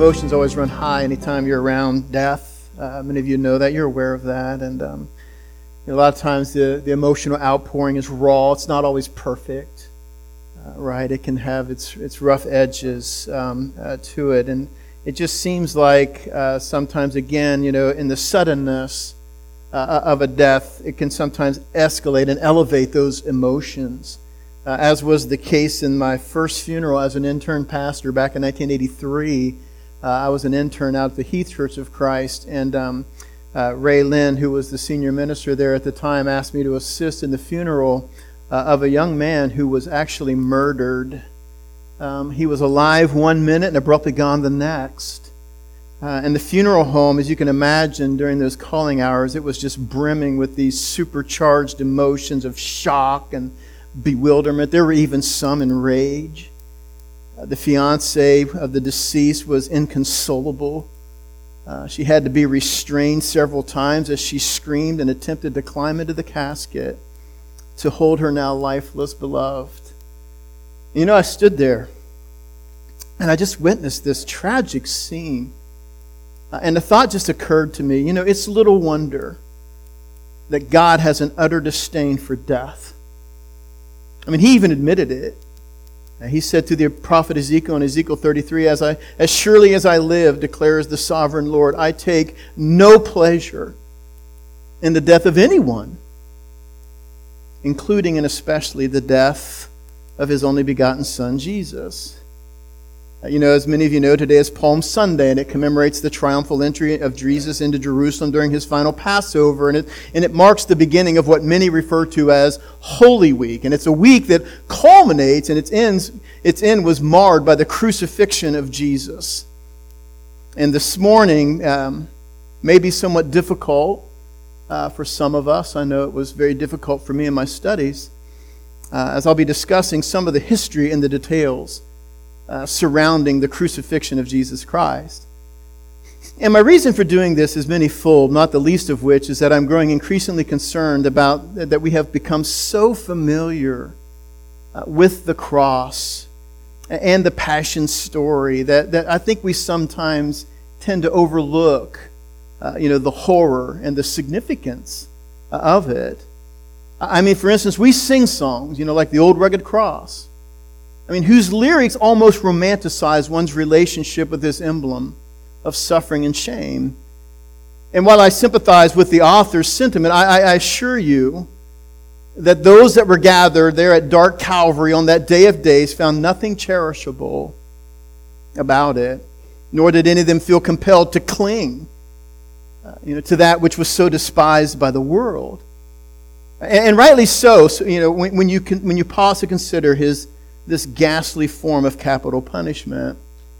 emotions always run high anytime you're around death. Many of you know that. You're aware of that. And a lot of times the emotional outpouring is raw. It's not always perfect, right? It can have its rough edges to it. And it just seems like sometimes, again, in the suddenness of a death, it can sometimes escalate and elevate those emotions. As was the case in my first funeral as an intern pastor back in 1983. I was an intern out at the Heath Church of Christ, and Ray Lynn, who was the senior minister there at the time, asked me to assist in the funeral of a young man who was actually murdered. He was alive 1 minute and abruptly gone the next. And the funeral home, as you can imagine, during those calling hours, it was just brimming with these supercharged emotions of shock and bewilderment. There were even some in rage. The fiancée of the deceased was inconsolable. She had to be restrained several times as she screamed and attempted to climb into the casket to hold her now lifeless beloved. I stood there and I just witnessed this tragic scene. And the thought just occurred to me, it's little wonder that God has an utter disdain for death. He even admitted it. He said to the prophet Ezekiel in Ezekiel 33, as surely as I live, declares the sovereign Lord, I take no pleasure in the death of anyone, including and especially the death of His only begotten Son, Jesus. As many of you know, today is Palm Sunday, and it commemorates the triumphal entry of Jesus into Jerusalem during His final Passover, and it marks the beginning of what many refer to as Holy Week. And it's a week that culminates, and its end was marred by the crucifixion of Jesus. And this morning may be somewhat difficult for some of us. I know it was very difficult for me in my studies, as I'll be discussing some of the history and the details surrounding the crucifixion of Jesus Christ. And my reason for doing this is manyfold, not the least of which is that I'm growing increasingly concerned about that we have become so familiar with the cross and the passion story that I think we sometimes tend to overlook the horror and the significance of it. For instance, we sing songs, like the Old Rugged Cross, whose lyrics almost romanticize one's relationship with this emblem of suffering and shame. And while I sympathize with the author's sentiment, I assure you that those that were gathered there at dark Calvary on that day of days found nothing cherishable about it, nor did any of them feel compelled to cling to that which was so despised by the world. And rightly so, when you pause to consider this ghastly form of capital punishment.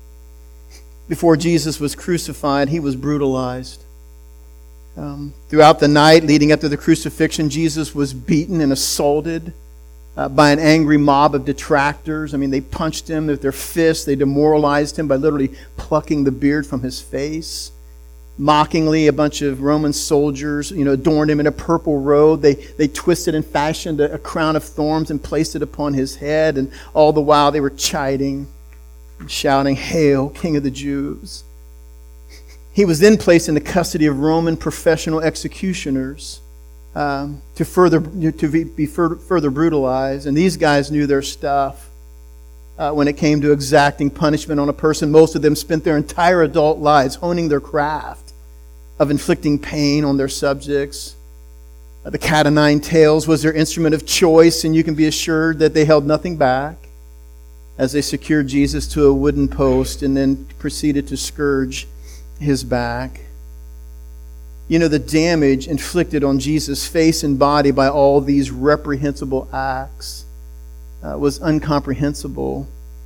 Before Jesus was crucified, He was brutalized. Throughout the night leading up to the crucifixion, Jesus was beaten and assaulted by an angry mob of detractors. They punched Him with their fists. They demoralized Him by literally plucking the beard from His face. Mockingly, a bunch of Roman soldiers, adorned Him in a purple robe. They twisted and fashioned a crown of thorns and placed it upon His head. And all the while they were chiding and shouting, "Hail, King of the Jews." He was then placed in the custody of Roman professional executioners to be further brutalized. And these guys knew their stuff when it came to exacting punishment on a person. Most of them spent their entire adult lives honing their craft of inflicting pain on their subjects. The cat o' nine tails was their instrument of choice, and you can be assured that they held nothing back as they secured Jesus to a wooden post and then proceeded to scourge His back. The damage inflicted on Jesus' face and body by all these reprehensible acts was incomprehensible.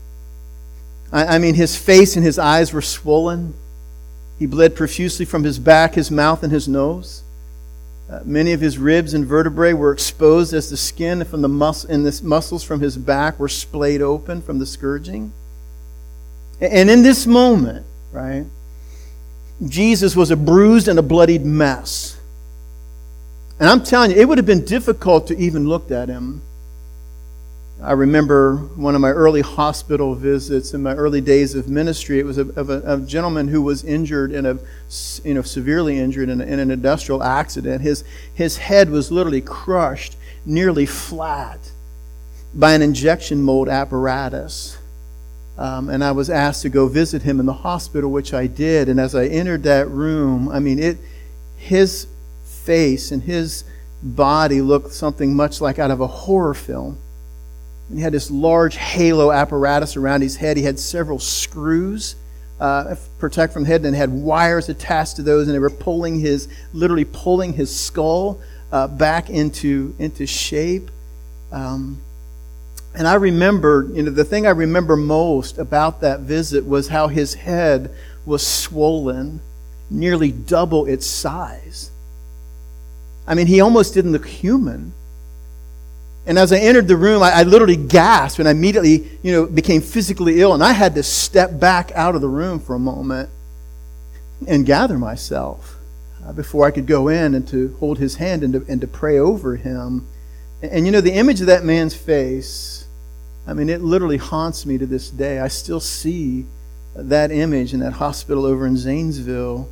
His face and His eyes were swollen. He bled profusely from His back, His mouth, and His nose. Many of His ribs and vertebrae were exposed as the skin from the muscles from His back were splayed open from the scourging. And in this moment, right, Jesus was a bruised and a bloodied mess. And I'm telling you, it would have been difficult to even look at Him. I remember one of my early hospital visits in my early days of ministry. It was of a gentleman who was injured severely injured in an industrial accident. His head was literally crushed, nearly flat, by an injection mold apparatus. And I was asked to go visit him in the hospital, which I did. And as I entered that room, his face and his body looked something much like out of a horror film. He had this large halo apparatus around his head. He had several screws protect from the head, and had wires attached to those, and they were literally pulling his skull back into shape. And I remember, the thing I remember most about that visit was how his head was swollen, nearly double its size. He almost didn't look human. And as I entered the room, I literally gasped, and I immediately, became physically ill. And I had to step back out of the room for a moment and gather myself before I could go in and to hold his hand and to pray over him. And the image of that man's face, it literally haunts me to this day. I still see that image in that hospital over in Zanesville.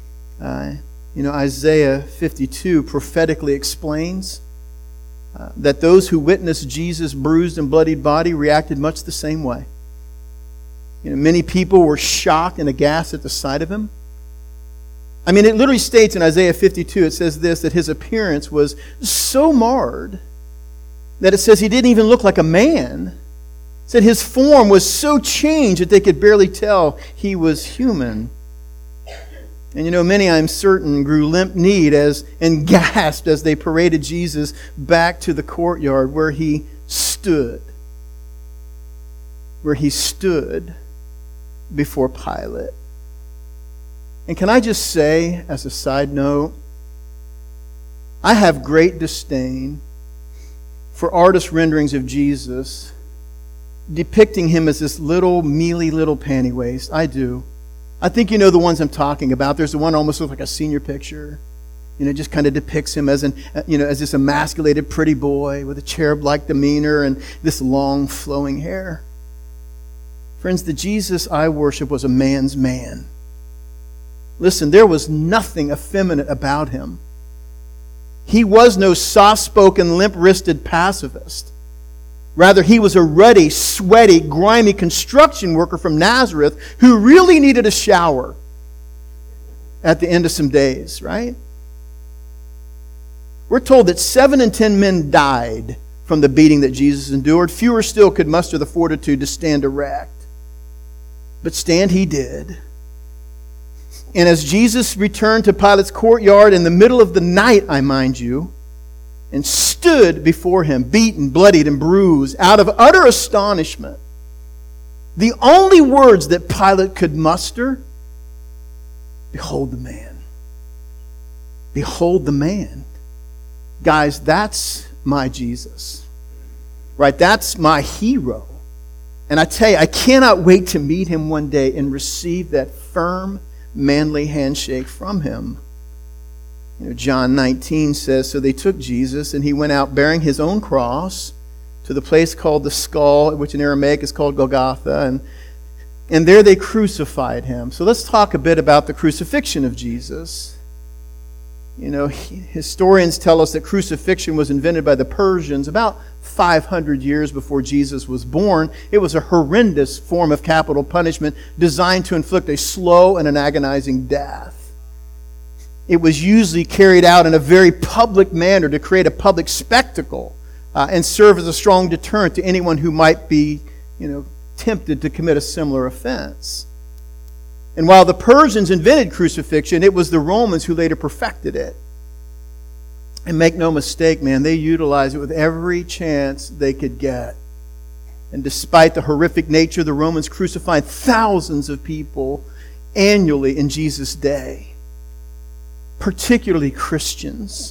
Isaiah 52 prophetically explains that those who witnessed Jesus' bruised and bloodied body reacted much the same way. Many people were shocked and aghast at the sight of him. It literally states in Isaiah 52, it says this, that his appearance was so marred that it says he didn't even look like a man. It said his form was so changed that they could barely tell he was human. And many, I'm certain, grew limp-kneed and gasped as they paraded Jesus back to the courtyard where he stood before Pilate. And can I just say, as a side note, I have great disdain for artist renderings of Jesus depicting him as this little, mealy little panty waist. I do. I think you know the ones I'm talking about. There's the one almost looks like a senior picture. Just kind of depicts him as as this emasculated pretty boy with a cherub-like demeanor and this long flowing hair. Friends, the Jesus I worship was a man's man. Listen, there was nothing effeminate about him. He was no soft-spoken, limp-wristed pacifist. Rather, he was a ruddy, sweaty, grimy construction worker from Nazareth who really needed a shower at the end of some days, right? We're told that 7 in 10 men died from the beating that Jesus endured. Fewer still could muster the fortitude to stand erect. But stand he did. And as Jesus returned to Pilate's courtyard in the middle of the night, I mind you, and stood before him, beaten, bloodied, and bruised, out of utter astonishment, the only words that Pilate could muster, behold the man. Behold the man. Guys, that's my Jesus. Right? That's my hero. And I tell you, I cannot wait to meet him one day and receive that firm, manly handshake from him. John 19 says, so they took Jesus, and he went out bearing his own cross to the place called the Skull, which in Aramaic is called Golgotha, and there they crucified him. So let's talk a bit about the crucifixion of Jesus. Historians tell us that crucifixion was invented by the Persians about 500 years before Jesus was born. It was a horrendous form of capital punishment designed to inflict a slow and an agonizing death. It was usually carried out in a very public manner to create a public spectacle and serve as a strong deterrent to anyone who might be, tempted to commit a similar offense. And while the Persians invented crucifixion, it was the Romans who later perfected it. And make no mistake, man, they utilized it with every chance they could get. And despite the horrific nature, the Romans crucified thousands of people annually in Jesus' day. Particularly Christians.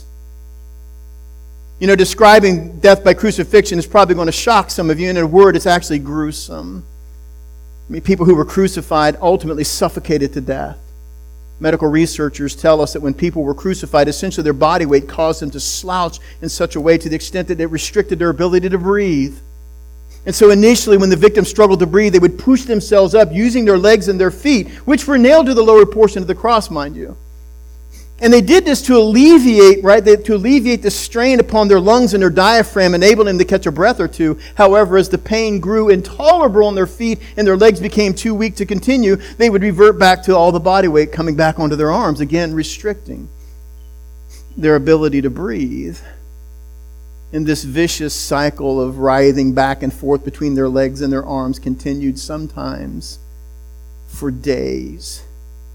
Describing death by crucifixion is probably going to shock some of you. In a word, it's actually gruesome. People who were crucified ultimately suffocated to death. Medical researchers tell us that when people were crucified, essentially their body weight caused them to slouch in such a way to the extent that it restricted their ability to breathe. And so initially, when the victim struggled to breathe, they would push themselves up using their legs and their feet, which were nailed to the lower portion of the cross, mind you. And they did this to alleviate, to alleviate the strain upon their lungs and their diaphragm, enabling them to catch a breath or two. However, as the pain grew intolerable on their feet and their legs became too weak to continue, they would revert back to all the body weight coming back onto their arms, again restricting their ability to breathe. And this vicious cycle of writhing back and forth between their legs and their arms continued sometimes for days.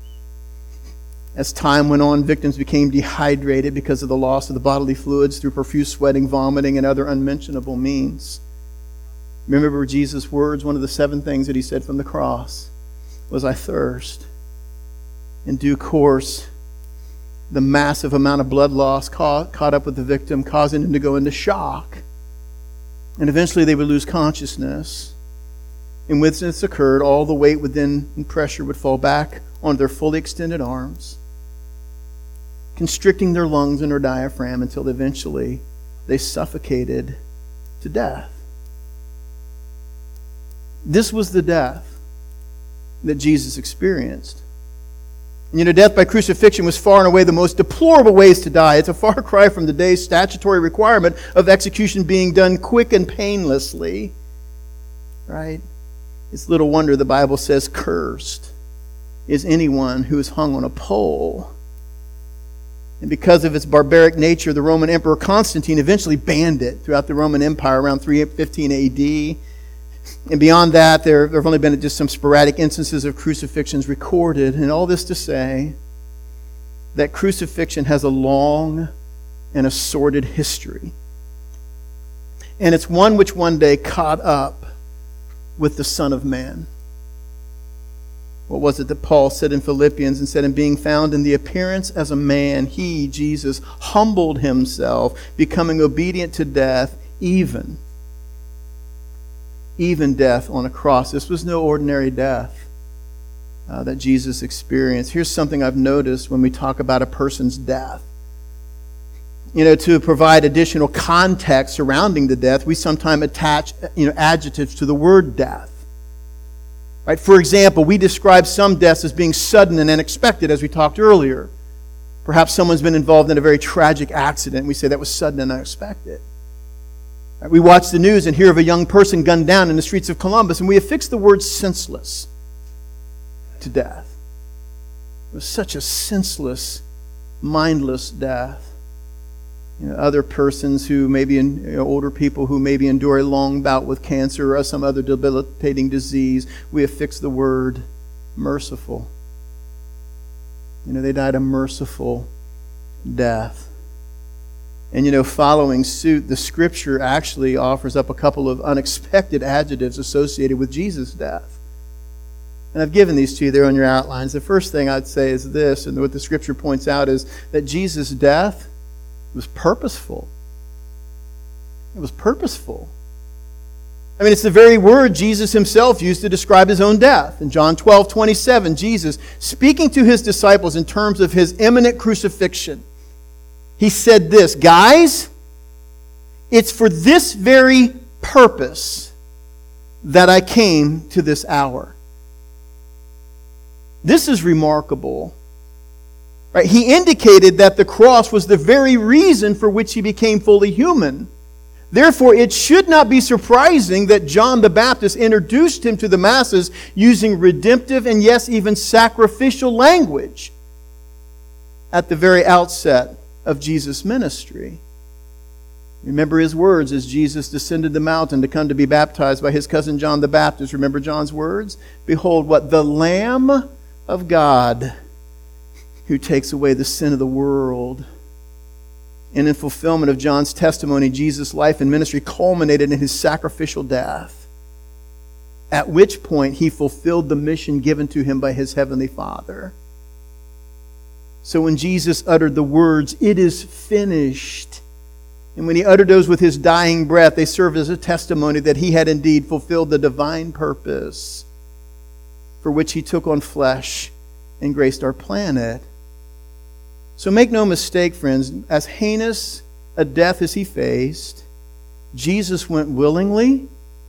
As time went on, victims became dehydrated because of the loss of the bodily fluids through profuse sweating, vomiting, and other unmentionable means. Remember Jesus' words? One of the 7 things that he said from the cross was, "I thirst." In due course, the massive amount of blood loss caught up with the victim, causing him to go into shock. And eventually they would lose consciousness. And when this occurred, all the weight within and pressure would fall back on their fully extended arms, constricting their lungs and their diaphragm until eventually they suffocated to death. This was the death that Jesus experienced. And death by crucifixion was far and away the most deplorable ways to die. It's a far cry from today's statutory requirement of execution being done quick and painlessly. Right? It's little wonder the Bible says, "Cursed is anyone who is hung on a pole." And because of its barbaric nature, the Roman Emperor Constantine eventually banned it throughout the Roman Empire around 315 AD. And beyond that, there have only been just some sporadic instances of crucifixions recorded. And all this to say that crucifixion has a long and a sordid history. And it's one which one day caught up with the Son of Man. What was it that Paul said in Philippians and said, "In being found in the appearance as a man, he, Jesus, humbled himself, becoming obedient to death, even death on a cross." This was no ordinary death that Jesus experienced. Here's something I've noticed when we talk about a person's death. To provide additional context surrounding the death, we sometimes attach adjectives to the word death. Right? For example, we describe some deaths as being sudden and unexpected, as we talked earlier. Perhaps someone's been involved in a very tragic accident, and we say that was sudden and unexpected. Right? We watch the news and hear of a young person gunned down in the streets of Columbus, and we affix the word senseless to death. It was such a senseless, mindless death. Other persons who maybe, older people who maybe endure a long bout with cancer or some other debilitating disease, we affix the word merciful. They died a merciful death. And following suit, the Scripture actually offers up a couple of unexpected adjectives associated with Jesus' death. And I've given these to you there on your outlines. The first thing I'd say is this, and what the Scripture points out is that Jesus' death was purposeful. It was purposeful. It's the very word Jesus himself used to describe his own death. In John 12:27, Jesus, speaking to his disciples in terms of his imminent crucifixion, he said this, "Guys, it's for this very purpose that I came to this hour." This is remarkable. Right? He indicated that the cross was the very reason for which he became fully human. Therefore, it should not be surprising that John the Baptist introduced him to the masses using redemptive and yes, even sacrificial language at the very outset of Jesus' ministry. Remember his words as Jesus descended the mountain to come to be baptized by his cousin John the Baptist. Remember John's words? "Behold, what? The Lamb of God who takes away the sin of the world." And in fulfillment of John's testimony, Jesus' life and ministry culminated in his sacrificial death, at which point he fulfilled the mission given to him by his heavenly Father. So when Jesus uttered the words, "It is finished," and when he uttered those with his dying breath, they served as a testimony that he had indeed fulfilled the divine purpose for which he took on flesh and graced our planet. So make no mistake, friends, as heinous a death as he faced, Jesus went willingly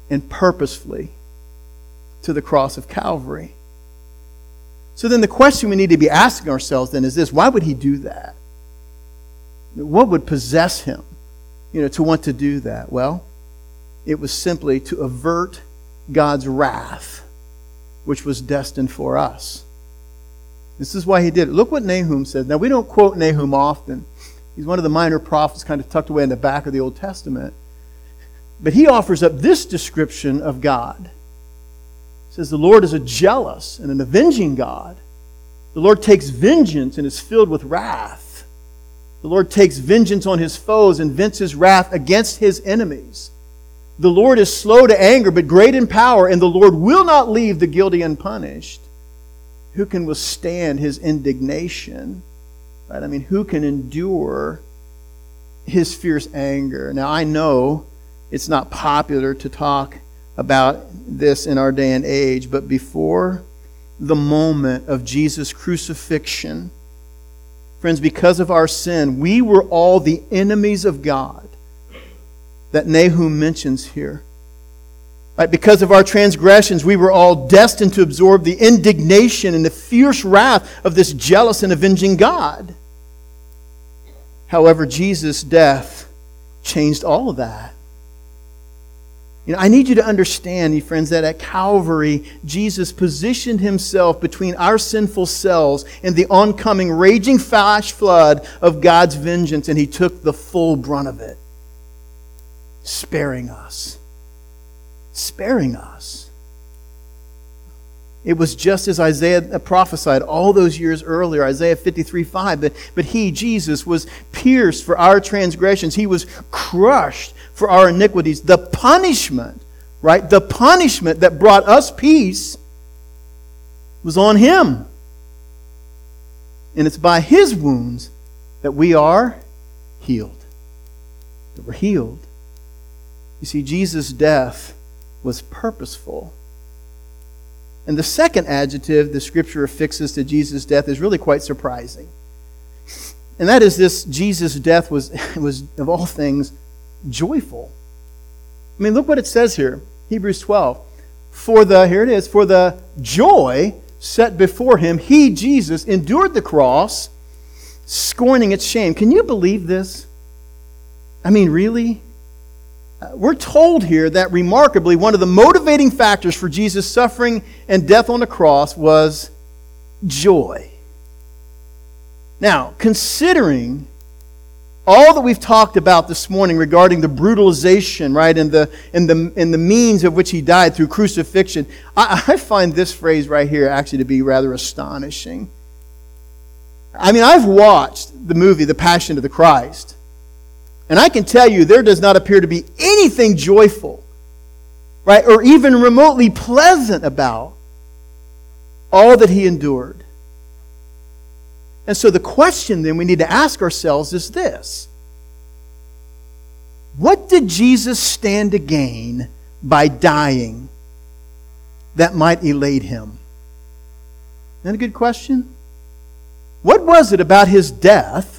and purposefully to the cross of Calvary. So then the question we need to be asking ourselves then is this: why would he do that? What would possess him, to want to do that? Well, it was simply to avert God's wrath, which was destined for us. This is why he did it. Look what Nahum says. Now, we don't quote Nahum often. He's one of the minor prophets kind of tucked away in the back of the Old Testament. But he offers up this description of God. He says, the Lord is a jealous and an avenging God. The Lord takes vengeance and is filled with wrath. The Lord takes vengeance on his foes and vents his wrath against his enemies. The Lord is slow to anger, but great in power, and the Lord will not leave the guilty unpunished. Who can withstand his indignation? Right? I mean, who can endure his fierce anger? Now, I know it's not popular to talk about this in our day and age, but before the moment of Jesus' crucifixion, friends, because of our sin, we were all the enemies of God that Nahum mentions here. Right? Because of our transgressions, we were all destined to absorb the indignation and the fierce wrath of this jealous and avenging God. However, Jesus' death changed all of that. I need you to understand, friends, that at Calvary, Jesus positioned himself between our sinful selves and the oncoming raging flash flood of God's vengeance, and he took the full brunt of it, sparing us. Sparing us. It was just as Isaiah prophesied all those years earlier, Isaiah 53:5, but he, Jesus, was pierced for our transgressions. He was crushed for our iniquities. The punishment, right? The punishment that brought us peace was on him. And it's by his wounds that we are healed. That we're healed. You see, Jesus' death was purposeful. And the second adjective the Scripture affixes to Jesus' death is really quite surprising. And that is this: Jesus' death was of all things, joyful. I mean, look what it says here. Hebrews 12. For the joy set before him, he, Jesus, endured the cross, scorning its shame. Can you believe this? I mean, really? We're told here that remarkably, one of the motivating factors for Jesus' suffering and death on the cross was joy. Now, considering all that we've talked about this morning regarding the brutalization, right, and the means of which he died through crucifixion, I find this phrase right here actually to be rather astonishing. I mean, I've watched the movie The Passion of the Christ, and I can tell you there does not appear to be anything joyful, right, or even remotely pleasant about all that he endured. And so the question then we need to ask ourselves is this: what did Jesus stand to gain by dying that might elate him? Isn't that a good question? What was it about his death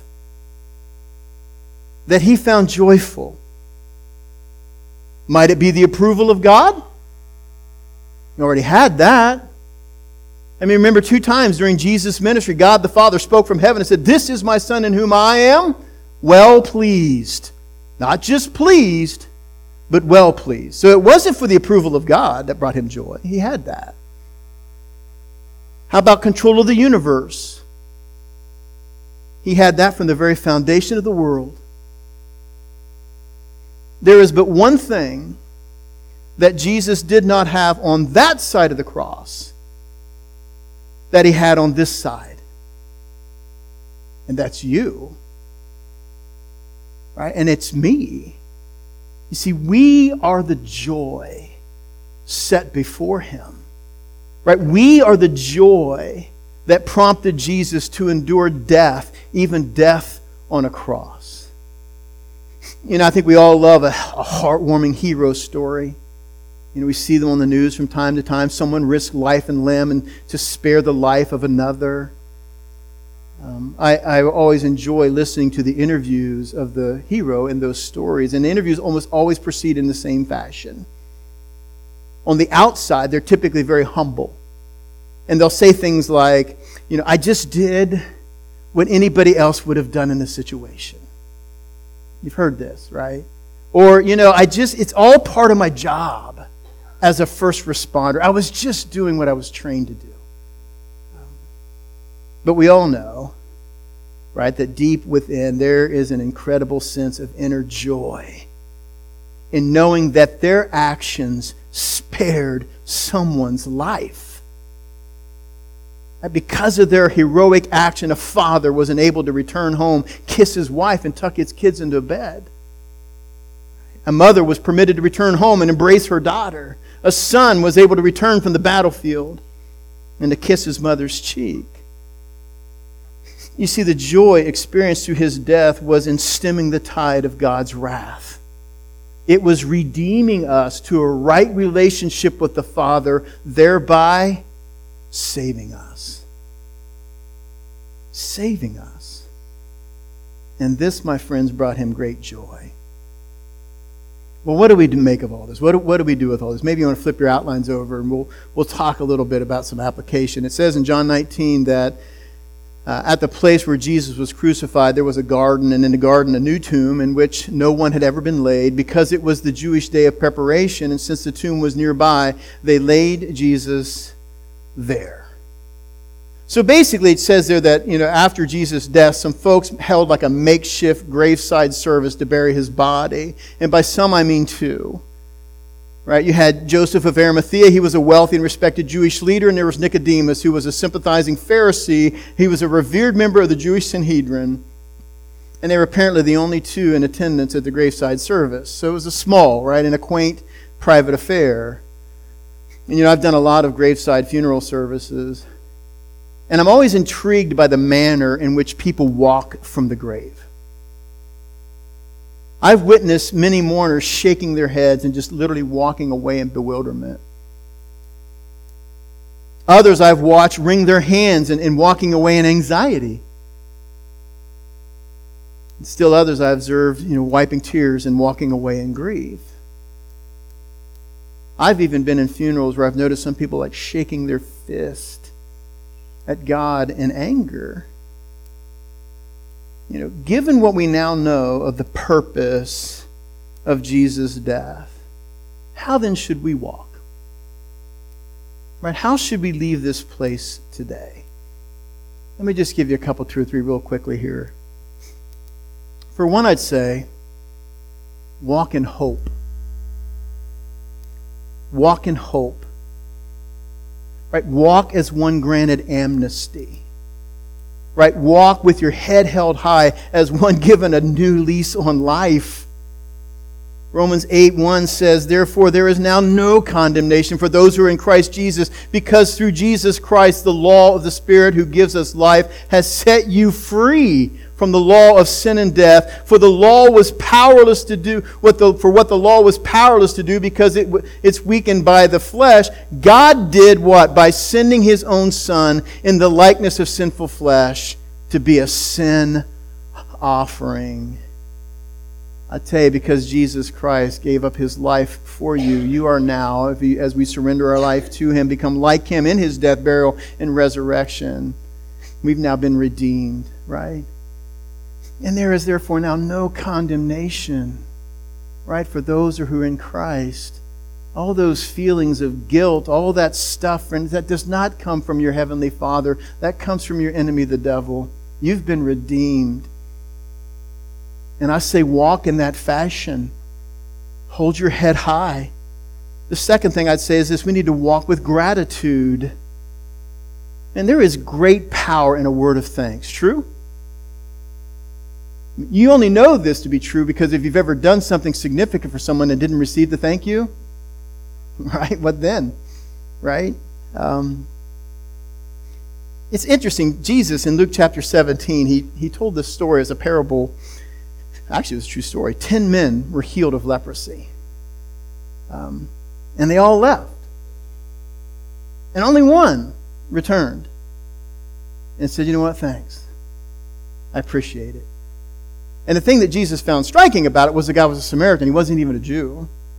that he found joyful? Might it be the approval of God? You already had that. I mean, remember 2 times during Jesus' ministry, God the Father spoke from heaven and said, "This is my Son in whom I am well pleased." Not just pleased, but well pleased. So it wasn't for the approval of God that brought him joy. He had that. How about control of the universe? He had that from the very foundation of the world. There is but one thing that Jesus did not have on that side of the cross that he had on this side. And that's you. Right? And it's me. You see, we are the joy set before him. Right? We are the joy that prompted Jesus to endure death, even death on a cross. I think we all love a heartwarming hero story. We see them on the news from time to time. Someone risked life and limb and to spare the life of another. I always enjoy listening to the interviews of the hero in those stories. And the interviews almost always proceed in the same fashion. on the outside, they're typically very humble. And they'll say things like, I just did what anybody else would have done in the situation. You've heard this, right? Or, it's all part of my job as a first responder. I was just doing what I was trained to do. But we all know, right, that deep within there is an incredible sense of inner joy in knowing that their actions spared someone's life. Because of their heroic action, a father was enabled to return home, kiss his wife, and tuck his kids into bed. A mother was permitted to return home and embrace her daughter. A son was able to return from the battlefield and to kiss his mother's cheek. You see, the joy experienced through his death was in stemming the tide of God's wrath. It was redeeming us to a right relationship with the Father, thereby saving us. Saving us. And this, my friends, brought him great joy. Well, what do we make of all this? What do we do with all this? Maybe you want to flip your outlines over and we'll talk a little bit about some application. It says in John 19 that at the place where Jesus was crucified, there was a garden, and in the garden a new tomb in which no one had ever been laid. Because it was the Jewish day of preparation, and since the tomb was nearby, they laid Jesus there. So basically it says there that, after Jesus' death, some folks held like a makeshift graveside service to bury his body. And by some I mean two. Right? You had Joseph of Arimathea. He was a wealthy and respected Jewish leader. And there was Nicodemus, who was a sympathizing Pharisee. He was a revered member of the Jewish Sanhedrin. And they were apparently the only two in attendance at the graveside service. So it was a small, right, and a quaint private affair. And I've done a lot of graveside funeral services. And I'm always intrigued by the manner in which people walk from the grave. I've witnessed many mourners shaking their heads and just literally walking away in bewilderment. Others I've watched wring their hands and walking away in anxiety. And still others I observed, wiping tears and walking away in grief. I've even been in funerals where I've noticed some people like shaking their fist at God in anger. Given what we now know of the purpose of Jesus' death, how then should we walk? Right? How should we leave this place today? Let me just give you a couple, two or three real quickly here. For one, I'd say, walk in hope. Walk in hope. Right? Walk as one granted amnesty. Right? Walk with your head held high as one given a new lease on life. Romans 8:1 says, "Therefore there is now no condemnation for those who are in Christ Jesus, because through Jesus Christ the law of the Spirit who gives us life has set you free from the law of sin and death. For the law was powerless to do what the law was powerless to do, because it's weakened by the flesh. God did what? By sending His own Son in the likeness of sinful flesh to be a sin offering." I tell you, because Jesus Christ gave up His life for you, you are now, as we surrender our life to Him, become like Him in His death, burial, and resurrection. We've now been redeemed, right? And there is therefore now no condemnation, right, for those who are in Christ. All those feelings of guilt, all that stuff, friends, that does not come from your Heavenly Father. That comes from your enemy, the devil. You've been redeemed. And I say walk in that fashion. Hold your head high. The second thing I'd say is this: we need to walk with gratitude. And there is great power in a word of thanks. True? You only know this to be true because if you've ever done something significant for someone and didn't receive the thank you, right? What then? Right? It's interesting. Jesus, in Luke chapter 17, he told this story as a parable. Actually, it was a true story. 10 men were healed of leprosy. And they all left. And only one returned and said, "You know what? Thanks. I appreciate it." And the thing that Jesus found striking about it was the guy was a Samaritan. He wasn't even a Jew.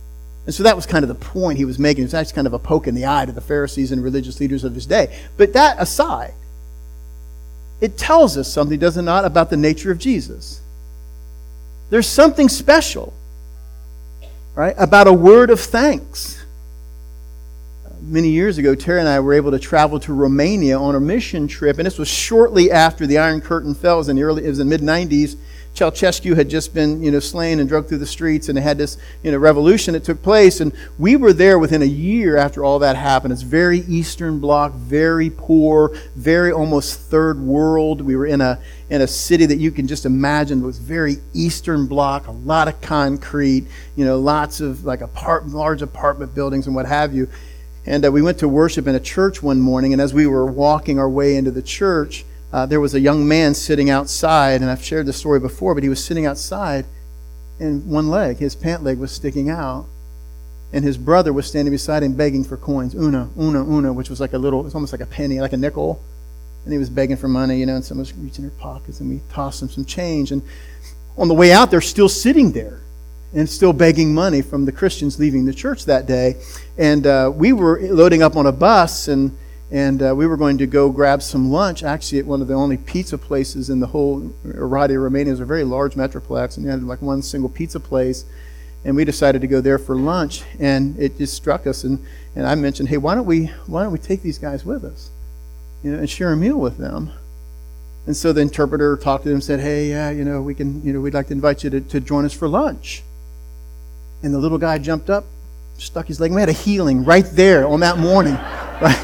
And so that was kind of the point he was making. It was actually kind of a poke in the eye to the Pharisees and religious leaders of his day. But that aside, it tells us something, does it not, about the nature of Jesus. There's something special, right, about a word of thanks. Many years ago, Terry and I were able to travel to Romania on a mission trip, and this was shortly after the Iron Curtain fell. It was in the mid-90s. Ceausescu had just been, slain and dragged through the streets, and they had this, revolution that took place. And we were there within a year after all that happened. It's very Eastern Bloc, very poor, very almost third world. We were in a city that you can just imagine was very Eastern Bloc, a lot of concrete, lots of large apartment buildings and what have you. And we went to worship in a church one morning, and as we were walking our way into the church, there was a young man sitting outside, and I've shared this story before, but he was sitting outside, and one leg, his pant leg, was sticking out, and his brother was standing beside him begging for coins, una, which was it's almost like a penny, like a nickel, and he was begging for money, and someone was reaching their pockets, and we tossed him some change, and on the way out, they're still sitting there, and still begging money from the Christians leaving the church that day, and we were loading up on a bus, and we were going to go grab some lunch, actually at one of the only pizza places in the whole Oradea, Romania. It was a very large metroplex, and you had one single pizza place. And we decided to go there for lunch, and it just struck us. And I mentioned, hey, why don't we take these guys with us, and share a meal with them? And so the interpreter talked to them and said, hey, yeah, we'd like to invite you to join us for lunch. And the little guy jumped up, stuck his leg. We had a healing right there on that morning, right?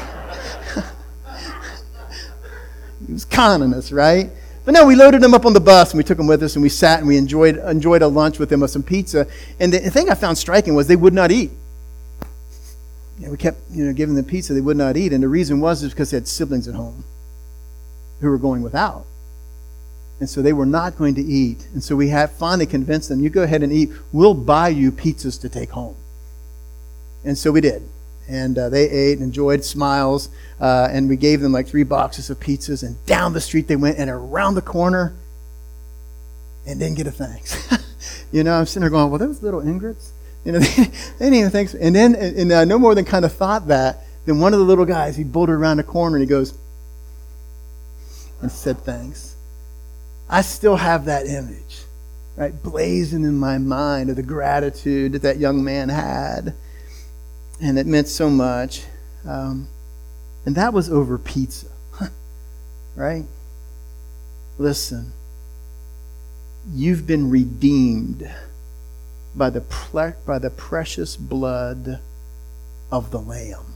He was conning us, right? But no, we loaded him up on the bus, and we took him with us, and we sat and we enjoyed a lunch with him with some pizza. And the thing I found striking was they would not eat. We kept giving them pizza, they would not eat, and the reason was because they had siblings at home who were going without. And so they were not going to eat. And so we had finally convinced them, you go ahead and eat. We'll buy you pizzas to take home. And so we did. And they ate and enjoyed, smiles, and we gave them 3 boxes of pizzas, and down the street they went and around the corner and didn't get a thanks. I'm sitting there going, well, those little ingrates, they didn't even thanks. And then, and I no more than kind of thought that, then one of the little guys, he bolted around the corner and he goes and said thanks. I still have that image, right, blazing in my mind of the gratitude that young man had. And it meant so much. And that was over pizza. Right? Listen. You've been redeemed by the precious blood of the Lamb.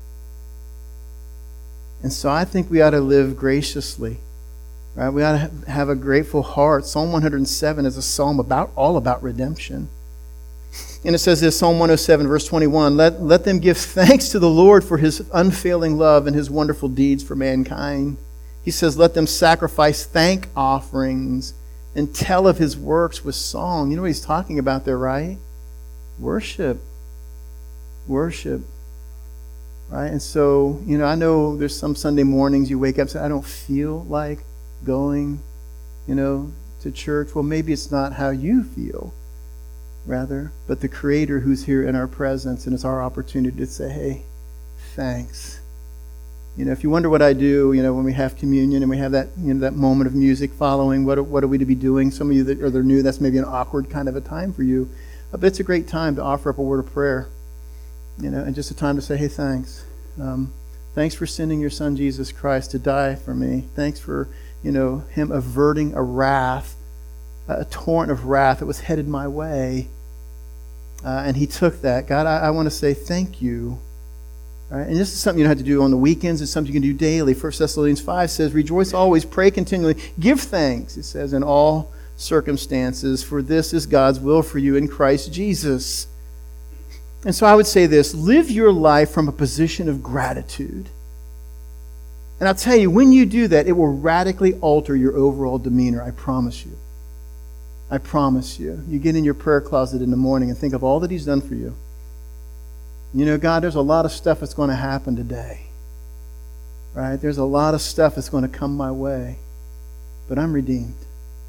And so I think we ought to live graciously. Right? We ought to have a grateful heart. Psalm 107 is a psalm all about redemption. And it says this, Psalm 107, verse 21, let them give thanks to the Lord for his unfailing love and his wonderful deeds for mankind. He says, let them sacrifice thank offerings and tell of his works with song. You know what he's talking about there, right? Worship. Worship. Right? And so, I know there's some Sunday mornings you wake up and say, I don't feel like going, to church. Well, maybe it's not how you feel. Rather, but the Creator who's here in our presence, and it's our opportunity to say, hey, thanks. If you wonder what I do, when we have communion and we have that, that moment of music following, what are we to be doing? Some of you that are new, that's maybe an awkward kind of a time for you. But it's a great time to offer up a word of prayer, and just a time to say, hey, thanks. Thanks for sending your Son, Jesus Christ, to die for me. Thanks for, him averting a torrent of wrath that was headed my way. And he took that. God, I want to say thank you. Right? And this is something you don't have to do on the weekends. It's something you can do daily. 1 Thessalonians 5 says, rejoice always, pray continually, give thanks, it says, in all circumstances, for this is God's will for you in Christ Jesus. And so I would say this, live your life from a position of gratitude. And I'll tell you, when you do that, it will radically alter your overall demeanor, I promise you. I promise you. You get in your prayer closet in the morning and think of all that he's done for you. God, there's a lot of stuff that's going to happen today. Right? There's a lot of stuff that's going to come my way. But I'm redeemed.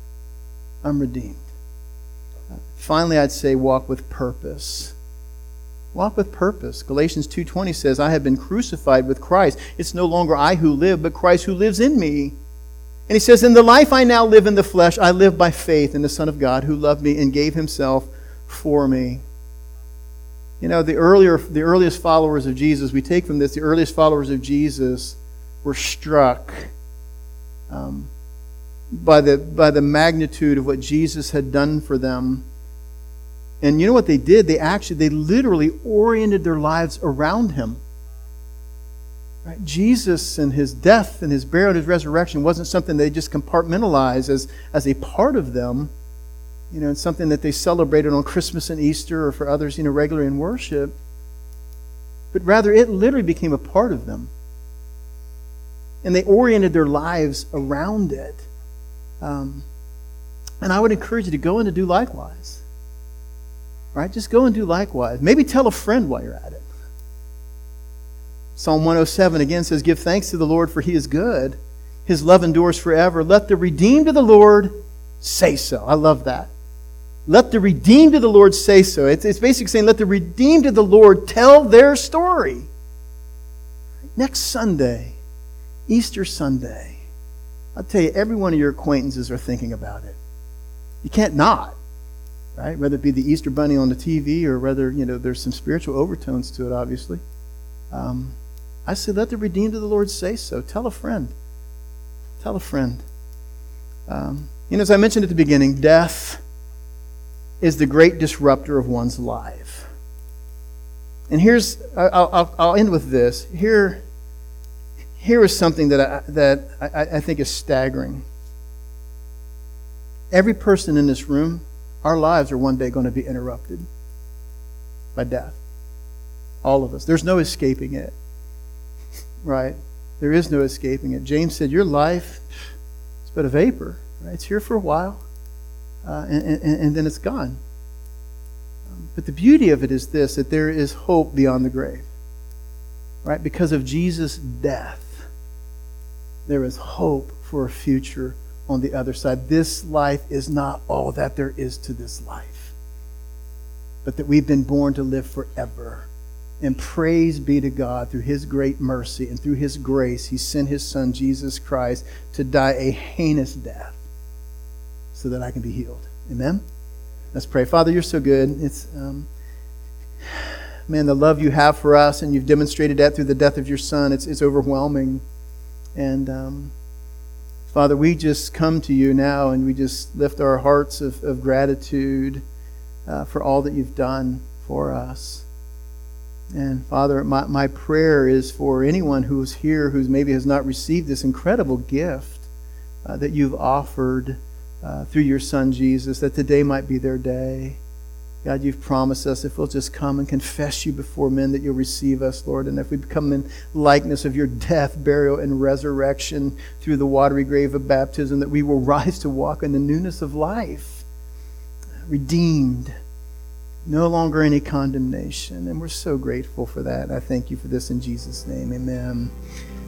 I'm redeemed. Finally, I'd say walk with purpose. Walk with purpose. Galatians 2:20 says, I have been crucified with Christ. It's no longer I who live, but Christ who lives in me. And he says, in the life I now live in the flesh, I live by faith in the Son of God who loved me and gave himself for me. You know, the earliest followers of Jesus, we take from this, the earliest followers of Jesus were struck by the magnitude of what Jesus had done for them. And you know what they did? They literally oriented their lives around him. Right? Jesus and his death and his burial and his resurrection wasn't something they just compartmentalized as a part of them. You know, it's something that they celebrated on Christmas and Easter, or for others, regularly in worship. But rather, it literally became a part of them. And they oriented their lives around it. And I would encourage you to go and to do likewise. Right? Just go and do likewise. Maybe tell a friend while you're at it. Psalm 107 again says, give thanks to the Lord, for he is good. His love endures forever. Let the redeemed of the Lord say so. I love that. Let the redeemed of the Lord say so. It's basically saying, let the redeemed of the Lord tell their story. Next Sunday, Easter Sunday, I'll tell you, every one of your acquaintances are thinking about it. You can't not, right? Whether it be the Easter Bunny on the TV or whether, there's some spiritual overtones to it, obviously. I say, let the redeemed of the Lord say so. Tell a friend. Tell a friend. As I mentioned at the beginning, death is the great disruptor of one's life. And I'll end with this. Here is something that I think is staggering. Every person in this room, our lives are one day going to be interrupted by death. All of us. There's no escaping it. Right? There is no escaping it. James said, your life is but a vapor. Right? It's here for a while, and then it's gone. But the beauty of it is this, that there is hope beyond the grave. Right? Because of Jesus' death, there is hope for a future on the other side. This life is not all that there is to this life, but that we've been born to live forever. And praise be to God, through his great mercy and through his grace, he sent his Son, Jesus Christ, to die a heinous death so that I can be healed. Amen? Let's pray. Father, you're so good. It's, the love you have for us, and you've demonstrated that through the death of your Son. It's overwhelming. And Father, we just come to you now, and we just lift our hearts of gratitude for all that you've done for us. And Father, my prayer is for anyone who's here who maybe has not received this incredible gift that you've offered through your Son Jesus, that today might be their day. God, you've promised us if we'll just come and confess you before men that you'll receive us, Lord. And if we become in likeness of your death, burial, and resurrection through the watery grave of baptism, that we will rise to walk in the newness of life, redeemed. No longer any condemnation. And we're so grateful for that. I thank you for this in Jesus' name. Amen.